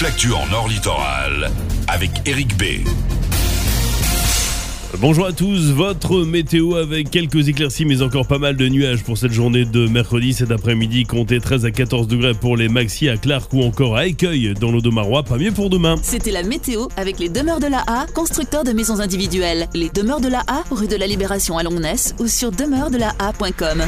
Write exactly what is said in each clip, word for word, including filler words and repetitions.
toute l'actu en Nord Littoral avec Eric B. Bonjour à tous, votre météo avec quelques éclaircies mais encore pas mal de nuages pour cette journée de mercredi. Cet après-midi, comptez treize à quatorze degrés pour les maxi à Clark ou encore à Écueil dans l'Audomarois, pas mieux pour demain. C'était la météo avec les Demeures de la A, constructeurs de maisons individuelles. Les Demeures de la A, rue de la Libération à Longnes ou sur demeures de la a point com.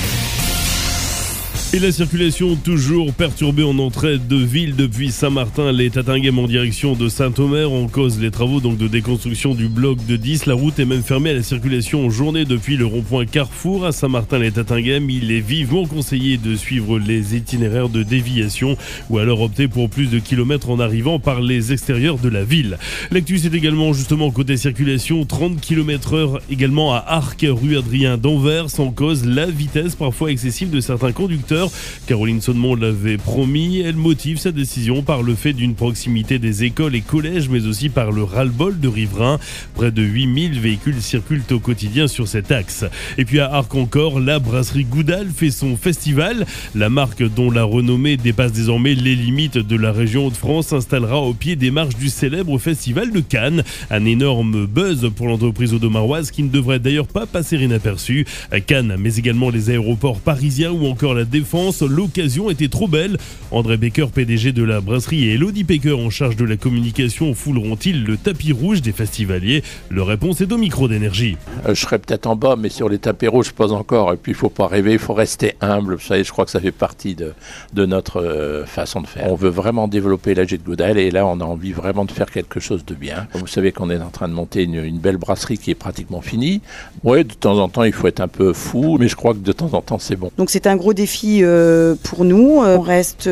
Et la circulation toujours perturbée en entrée de ville depuis Saint-Martin. Les Tatinghem en direction de Saint-Omer. En cause les travaux donc de déconstruction du bloc de dix. La route est même fermée à la circulation en journée depuis le rond-point Carrefour à Saint-Martin-les-Tatinghem. Il est vivement conseillé de suivre les itinéraires de déviation ou alors opter pour plus de kilomètres en arrivant par les extérieurs de la ville. L'actu c'est également justement côté circulation, trente kilomètres heure également à Arques, rue Adrien d'Anvers. En cause la vitesse parfois excessive de certains conducteurs. Caroline Sonnemont l'avait promis, elle motive sa décision par le fait d'une proximité des écoles et collèges, mais aussi par le ras-le-bol de riverains. Près de huit mille véhicules circulent au quotidien sur cet axe. Et puis à Arques encore, la brasserie Goudal fait son festival. La marque dont la renommée dépasse désormais les limites de la région Hauts-de-France s'installera au pied des marches du célèbre festival de Cannes. Un énorme buzz pour l'entreprise audomaroise qui ne devrait d'ailleurs pas passer inaperçu. À Cannes, mais également les aéroports parisiens ou encore la Défense. L'occasion était trop belle. André Becker, P D G de la brasserie, et Elodie Pecker en charge de la communication fouleront-ils le tapis rouge des festivaliers? Leur réponse est au micro d'énergie. Euh, je serais peut-être en bas, mais sur les tapis rouges, pas encore. Et puis il ne faut pas rêver, il faut rester humble. Vous savez, je crois que ça fait partie de, de notre euh, façon de faire. On veut vraiment développer l'A G de Goudal et là on a envie vraiment de faire quelque chose de bien. Vous savez qu'on est en train de monter une, une belle brasserie qui est pratiquement finie. Oui, de temps en temps il faut être un peu fou, mais je crois que de temps en temps c'est bon. Donc c'est un gros défi euh, pour nous. On reste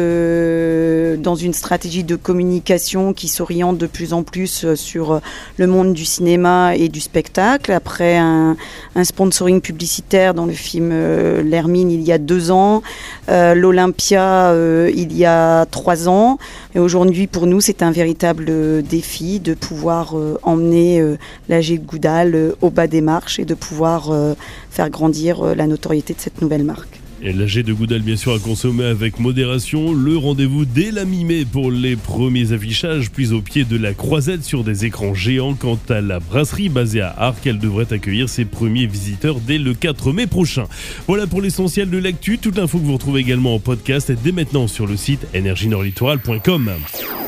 euh, dans une stratégie de communication qui s'oriente de plus en plus sur le monde du cinéma et du spectacle. Après un, un sponsoring publicitaire dans le film euh, L'Hermine il y a deux ans, euh, l'Olympia euh, il y a trois ans. Et aujourd'hui pour nous c'est un véritable défi de pouvoir euh, emmener euh, l'A G de Goudal euh, au bas des marches et de pouvoir euh, faire grandir euh, la notoriété de cette nouvelle marque. Et l'A G de Goudal, bien sûr, à consommer avec modération. Le rendez-vous dès la mi-mai pour les premiers affichages, puis au pied de la Croisette sur des écrans géants. Quant à la brasserie basée à Arques, elle devrait accueillir ses premiers visiteurs dès le quatre mai prochain. Voilà pour l'essentiel de l'actu. Toute l'info que vous retrouvez également en podcast dès maintenant sur le site énergie nord littoral point com.